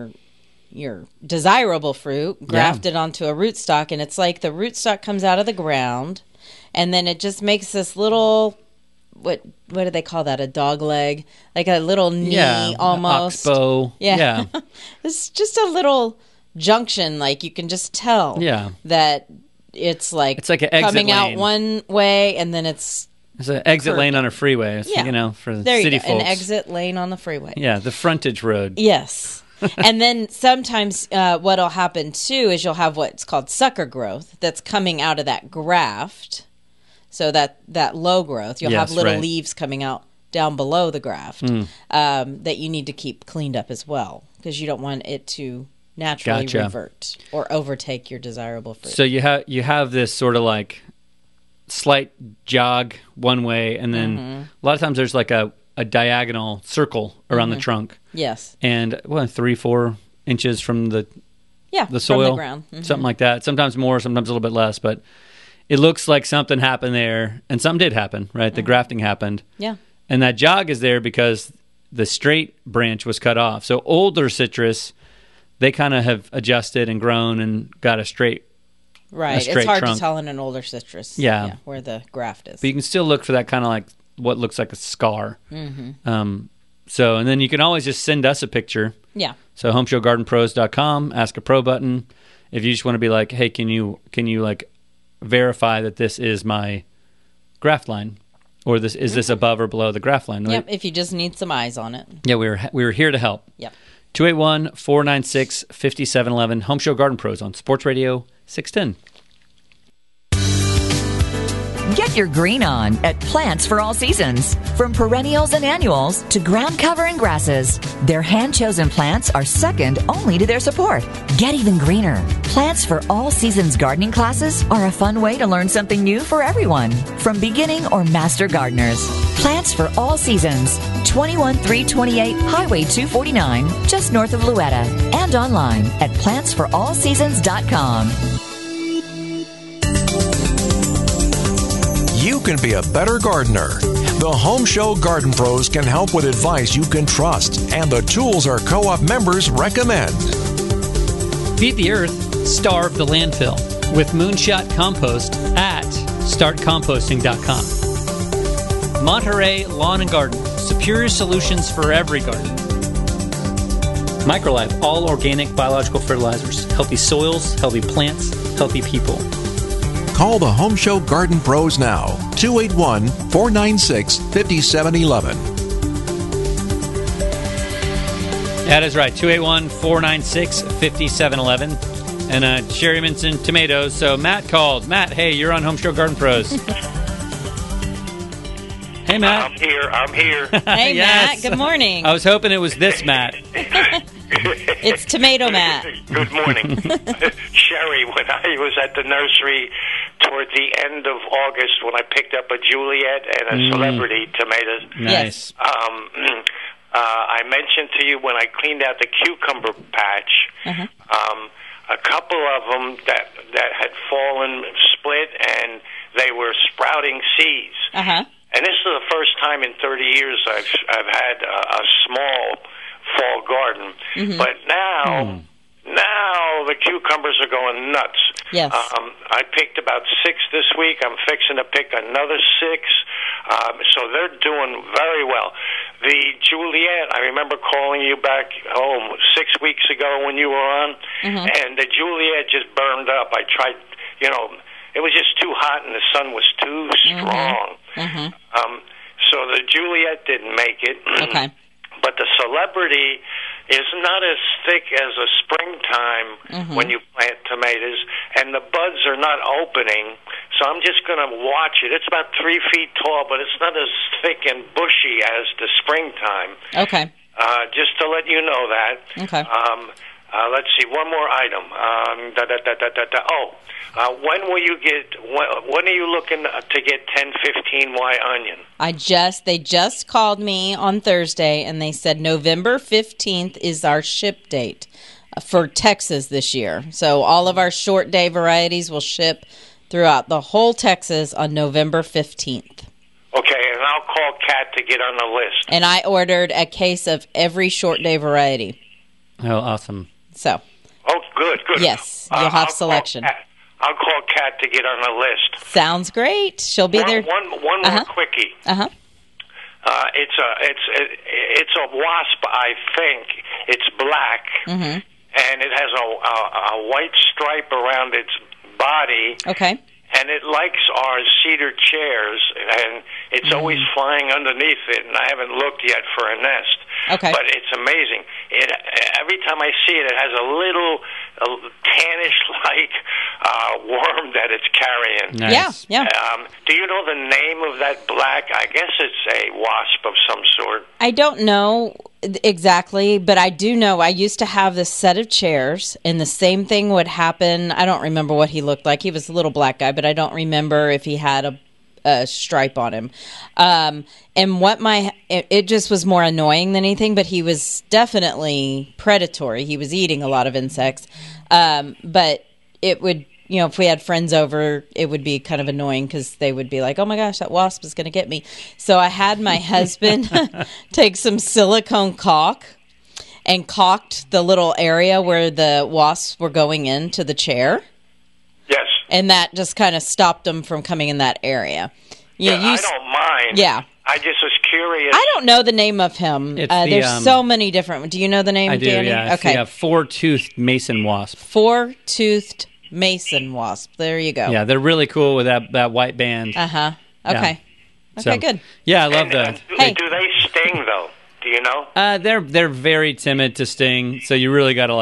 desirable fruit grafted onto a rootstock, and it's like the rootstock comes out of the ground, and then it just makes this little, what do they call that? A dog leg, like a little knee almost. Oxbow. Yeah. It's just a little junction, like you can just tell. That it's like an exit coming out lane. one way, and then it's an exit lane on a freeway. It's, for the there city you go. folks. An exit lane on the freeway. Yeah, the frontage road. Yes. And then sometimes what'll happen too is you'll have what's called sucker growth that's coming out of that graft. So that low growth, you'll have little leaves coming out down below the graft that you need to keep cleaned up as well, because you don't want it to naturally revert or overtake your desirable fruit. So you have this sort of like slight jog one way, and then a lot of times there's like a diagonal circle around the trunk. Yes. And 3-4 inches from the soil, from the ground. Something like that. Sometimes more, sometimes a little bit less, but it looks like something happened there, and some did happen, right? The grafting happened. Yeah. And that jog is there because the straight branch was cut off. So older citrus, they kind of have adjusted and grown and got a straight Right. It's hard to tell in an older citrus where the graft is. But you can still look for that kind of like what looks like a scar. So, and then you can always just send us a picture. Yeah. So homeshowgardenpros.com, ask a pro button. If you just want to be like, hey, can you like verify that this is my graft line, or this is this above or below the graft line? Yep. If you just need some eyes on it. Yeah, we were here to help. Yep. 281-496-5711. Home Show Garden Pros on Sports Radio 610. Get your green on at Plants for All Seasons. From perennials and annuals to ground cover and grasses, their hand-chosen plants are second only to their support. Get even greener. Plants for All Seasons gardening classes are a fun way to learn something new for everyone, from beginning or master gardeners. Plants for All Seasons, 21328 Highway 249, just north of Louetta, and online at plantsforallseasons.com. You can be a better gardener. The Home Show Garden Pros can help with advice you can trust and the tools our co-op members recommend. Feed the Earth, starve the landfill with Moonshot Compost at startcomposting.com. Monterey Lawn and Garden, superior solutions for every garden. Microlife, all organic biological fertilizers, healthy soils, healthy plants, healthy people. Call the Home Show Garden Pros now, 281-496-5711. That is right, 281-496-5711. And Sherry mentioned tomatoes, so Matt called. Matt, hey, you're on Home Show Garden Pros. Hey, Matt. I'm here. Hey, Yes. Matt. Good morning. I was hoping it was this Matt. It's Tomato Matt. Good morning. Sherry, when I was at the nursery toward the end of August, when I picked up a Juliet and a Celebrity tomatoes. Nice. I mentioned to you when I cleaned out the cucumber patch, a couple of them that had fallen split, and they were sprouting seeds. And this is the first time in 30 years I've had a small fall garden. But now the cucumbers are going nuts. Yes. I picked about 6 this week. I'm fixing to pick another 6. So they're doing very well. The Juliet, I remember calling you back 6 weeks ago when you were on, and the Juliet just burned up. I tried, it was just too hot and the sun was too strong. So the Juliet didn't make it. Okay. But the Celebrity is not as thick as a springtime when you plant tomatoes, and the buds are not opening. So I'm just going to watch it. It's about 3 feet tall, but it's not as thick and bushy as the springtime. Okay. Just to let you know that. Okay. Let's see, one more item. When will you get? When are you looking to get 1015Y onion? They just called me on Thursday, and they said November 15th is our ship date for Texas this year. So all of our short day varieties will ship throughout the whole Texas on November 15th. Okay, and I'll call Kat to get on the list. And I ordered a case of every short day variety. Oh, awesome. So. Oh, good. Yes, you'll have selection. I'll call Kat to get on the list. Sounds great. She'll be there. One more quickie. Uh-huh. It's a wasp, I think. It's black, and it has a white stripe around its body. Okay. And it likes our cedar chairs, and it's always flying underneath it, and I haven't looked yet for a nest. Okay. But it's amazing. Every time I see it, it has a little tannish-like worm that it's carrying. Nice. Yeah. Do you know the name of that black? I guess it's a wasp of some sort. I don't know exactly, but I do know I used to have this set of chairs, and the same thing would happen. I don't remember what he looked like. He was a little black guy, but I don't remember if he had a stripe on him. And it just was more annoying than anything, but he was definitely predatory. He was eating a lot of insects. But it would, if we had friends over, it would be kind of annoying because they would be like, oh my gosh, that wasp is going to get me. So I had my husband take some silicone caulk and caulked the little area where the wasps were going into the chair. Yes. And that just kind of stopped them from coming in that area. I don't mind. Yeah. I just was curious. I don't know the name of him. There's so many different. Do you know the name, I do, Danny? yeah. Okay. It's the four-toothed mason wasp. Four-toothed mason wasp. There you go. Yeah, they're really cool with that white band. Uh-huh. Okay. Yeah. Okay, good. Yeah, I love that. Do they sting, though? Do you know? They're very timid to sting, so you really got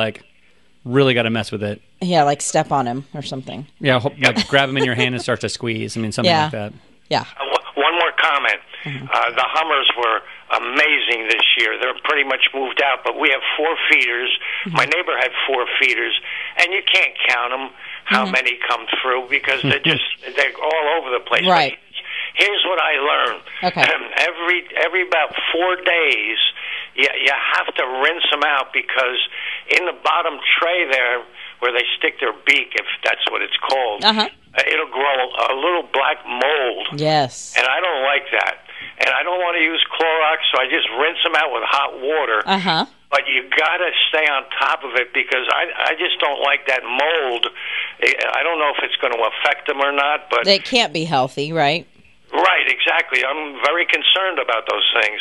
to mess with it. Yeah, like step on him or something. Yeah, like grab him in your hand and start to squeeze. I mean, something like that. Yeah. One more comment. The Hummers were amazing this year. They're pretty much moved out, but we have 4 feeders. My neighbor had 4 feeders, and you can't count them how many come through because they're all over the place. Right. But here's what I learned. Okay. Every about 4 days, you have to rinse them out because in the bottom tray there, where they stick their beak, if that's what it's called, it'll grow a little black mold. Yes. And I don't like that. And I don't want to use Clorox, so I just rinse them out with hot water. But you got to stay on top of it because I just don't like that mold. I don't know if it's going to affect them or not. But it can't be healthy, right? Right, exactly. I'm very concerned about those things.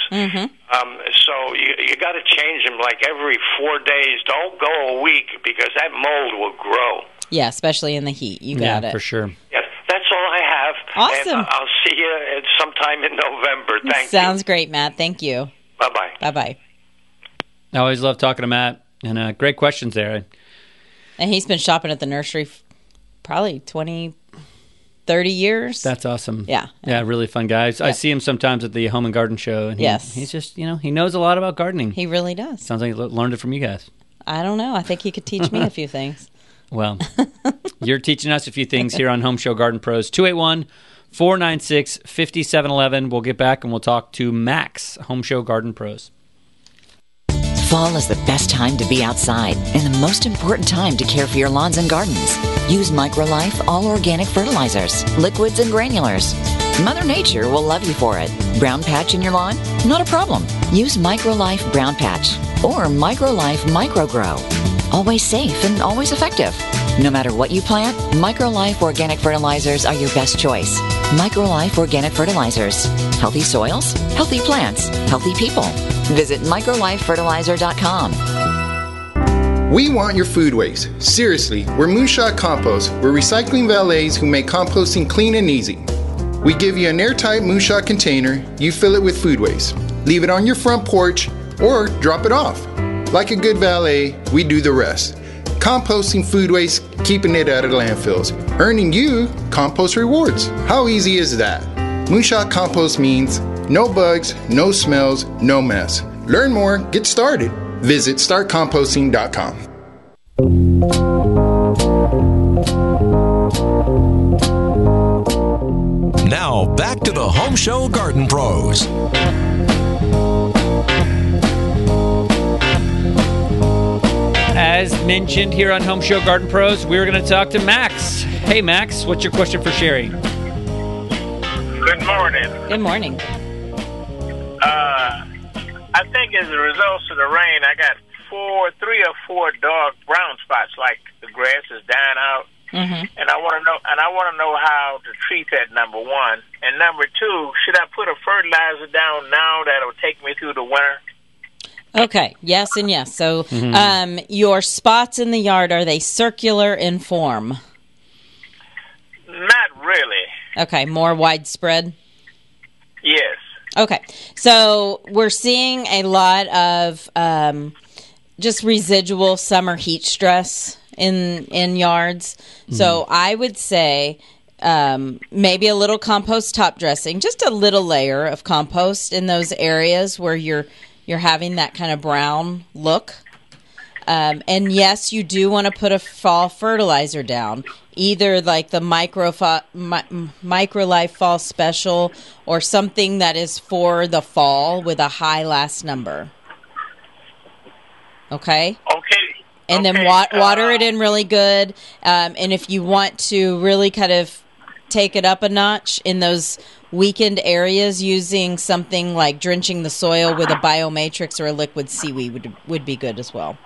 So you got to change them like every 4 days. Don't go a week because that mold will grow. Yeah, especially in the heat. You got it. For sure. Yes, that's all I have. Awesome. And I'll see you sometime in November. Thank you. Sounds great, Matt. Thank you. Bye-bye. Bye-bye. I always love talking to Matt, and great questions there. And he's been shopping at the nursery probably 30 years. That's awesome. Yeah. Yeah, really fun guy. I see him sometimes at the Home and Garden Show. And he's just, he knows a lot about gardening. He really does. Sounds like he learned it from you guys. I don't know. I think he could teach me a few things. Well, you're teaching us a few things here on Home Show Garden Pros. 281-496-5711. We'll get back and we'll talk to Max, Home Show Garden Pros. Fall is the best time to be outside and the most important time to care for your lawns and gardens. Use MicroLife all-organic fertilizers, liquids and granulars. Mother Nature will love you for it. Brown patch in your lawn? Not a problem. Use MicroLife Brown Patch or MicroLife MicroGrow. Always safe and always effective. No matter what you plant, MicroLife organic fertilizers are your best choice. MicroLife organic fertilizers. Healthy soils, healthy plants, healthy people. Visit microlifefertilizer.com. We want your food waste. Seriously, we're Moonshot Compost. We're recycling valets who make composting clean and easy. We give you an airtight Moonshot container. You fill it with food waste. Leave it on your front porch or drop it off. Like a good valet, we do the rest. Composting food waste, keeping it out of landfills, earning you compost rewards. How easy is that? Moonshot Compost means no bugs, no smells, no mess. Learn more, get started. Visit startcomposting.com. Now, back to the Home Show Garden Pros. As mentioned here on Home Show Garden Pros, we're going to talk to Max. Hey, Max, what's your question for Sherry? Good morning. Good morning. I think as a result of the rain, I got 3 or 4 dark brown spots, like the grass is dying out. Mm-hmm. And I want to know how to treat that, number one. And number two, should I put a fertilizer down now that'll take me through the winter? Okay, yes and yes. So your spots in the yard, are they circular in form? Not really. Okay, more widespread? Yes. Okay, so we're seeing a lot of just residual summer heat stress in yards. So I would say maybe a little compost top dressing, just a little layer of compost in those areas where you're having that kind of brown look. And yes, you do want to put a fall fertilizer down, either like the Microlife Fall Special or something that is for the fall with a high last number. Okay? Okay. And then water it in really good. And if you want to really kind of take it up a notch in those weakened areas, using something like drenching the soil with a biomatrix or a liquid seaweed would be good as well.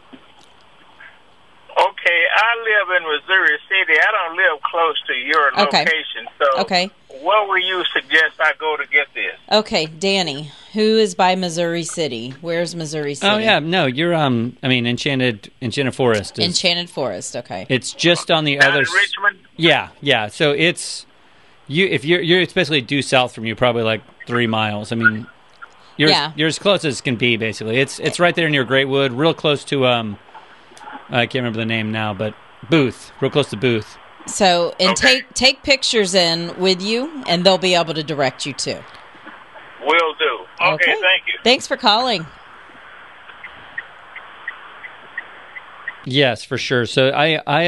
Okay, I live in Missouri City. I don't live close to your location. So where would you suggest I go to get this? Okay, Danny, who is by Missouri City? Where's Missouri City? Oh, yeah, no, you're, Enchanted Forest. Enchanted Forest, okay. It's just on the other... Richmond? Yeah, so it's... If you're basically due south from you, probably like 3 miles. I mean, you're as close as can be, basically. It's right there near Greatwood, real close to... I can't remember the name now, but Booth, real close to Booth. So, and take pictures in with you, and they'll be able to direct you too. Will do. Okay, thank you. Thanks for calling. Yes, for sure. So I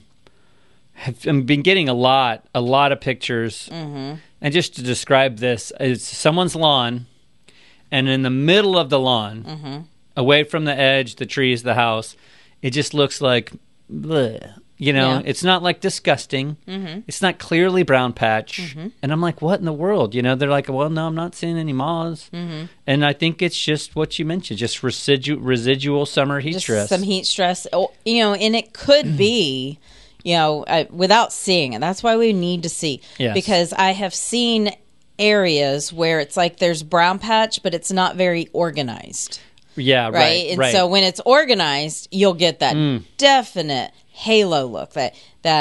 have been getting a lot of pictures, and just to describe this, it's someone's lawn, and in the middle of the lawn, away from the edge, the trees, the house. It just looks like, bleh, It's not like disgusting. It's not clearly brown patch. And I'm like, what in the world? They're like, well, no, I'm not seeing any moths. And I think it's just what you mentioned, just residual summer heat stress. Some heat stress, and it could be, without seeing it. That's why we need to see. Yes. Because I have seen areas where it's like there's brown patch, but it's not very organized. Yeah, right. And so when it's organized, you'll get that definite halo look. That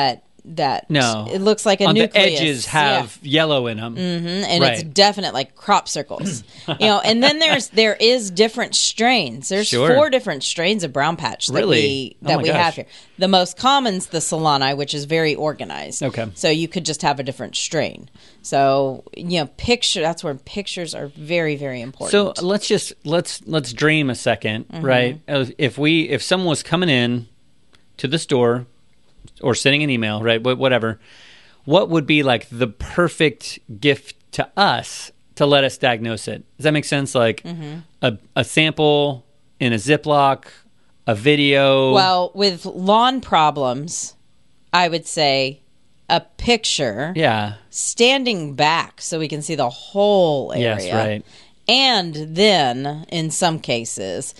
it looks like a on nucleus. The edges have yellow in them, and it's definite, like crop circles. And then there is different strains. There's 4 different strains of brown patch that we have here. The most common's the Solani, which is very organized. Okay, so you could just have a different strain. So that's where pictures are very, very important. So let's dream a second, right? If someone was coming in to the store or sending an email, right, whatever, what would be like the perfect gift to us to let us diagnose it? Does that make sense? Like a sample in a Ziploc, a video? Well, with lawn problems, I would say a picture. Yeah. Standing back so we can see the whole area. Yes, right. And then, in some cases,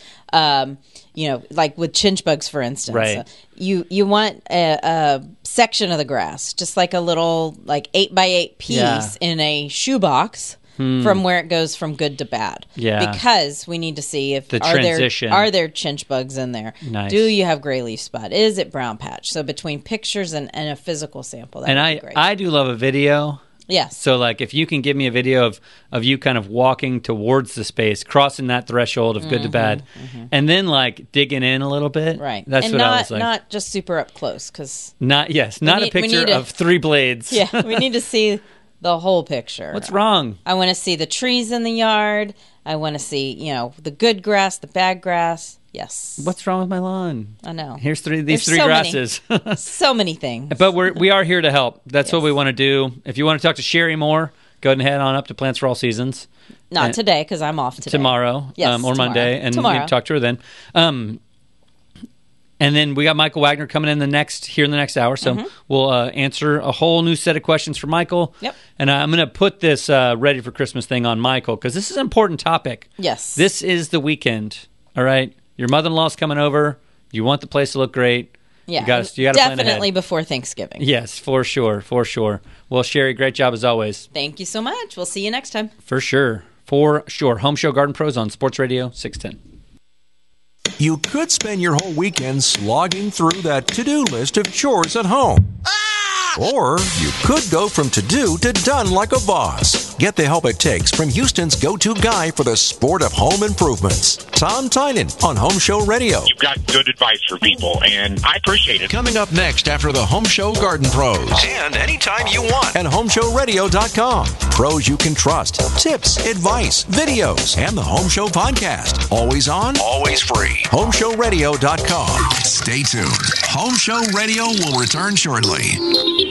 like with chinch bugs, for instance, right. You want a section of the grass, just like a little 8x8 piece in a shoebox from where it goes from good to bad. Yeah. Because we need to see if the transition. Are there chinch bugs in there? Nice. Do you have gray leaf spot? Is it brown patch? So between pictures and a physical sample, that would be great. I do love a video. Yes. So, like, if you can give me a video of you kind of walking towards the space, crossing that threshold of good to bad, and then, like, digging in a little bit. Right. That's and what I was like. Not just super up close, because... Not a picture of 3 blades. Yeah, we need to see the whole picture. What's wrong? I want to see the trees in the yard. I want to see, the good grass, the bad grass. Yes. What's wrong with my lawn? I know. Here's these There's three grasses. So many things. But we are here to help. That's what we want to do. If you want to talk to Sherry more, go ahead and head on up to Plants for All Seasons. Not today, because I'm off today. Tomorrow, yes, or tomorrow. Monday, and you can talk to her then. And then we got Michael Wagner coming in the next hour, so we'll answer a whole new set of questions for Michael. Yep. And I'm going to put this Ready for Christmas thing on Michael, because this is an important topic. Yes. This is the weekend, all right? Your mother-in-law's coming over. You want the place to look great. Yeah, you got to plan ahead. definitely before Thanksgiving. Yes, for sure. Well, Sherry, great job as always. Thank you so much. We'll see you next time. For sure. Home Show Garden Pros on Sports Radio 610. You could spend your whole weekend slogging through that to-do list of chores at home. Or you could go from to-do to done like a boss. Get the help it takes from Houston's go-to guy for the sport of home improvements, Tom Tynan on Home Show Radio. You've got good advice for people, and I appreciate it. Coming up next after the Home Show Garden Pros. And anytime you want at HomeShowRadio.com. Pros you can trust, tips, advice, videos, and the Home Show podcast. Always on, always free. HomeShowRadio.com. Stay tuned. Home Show Radio will return shortly.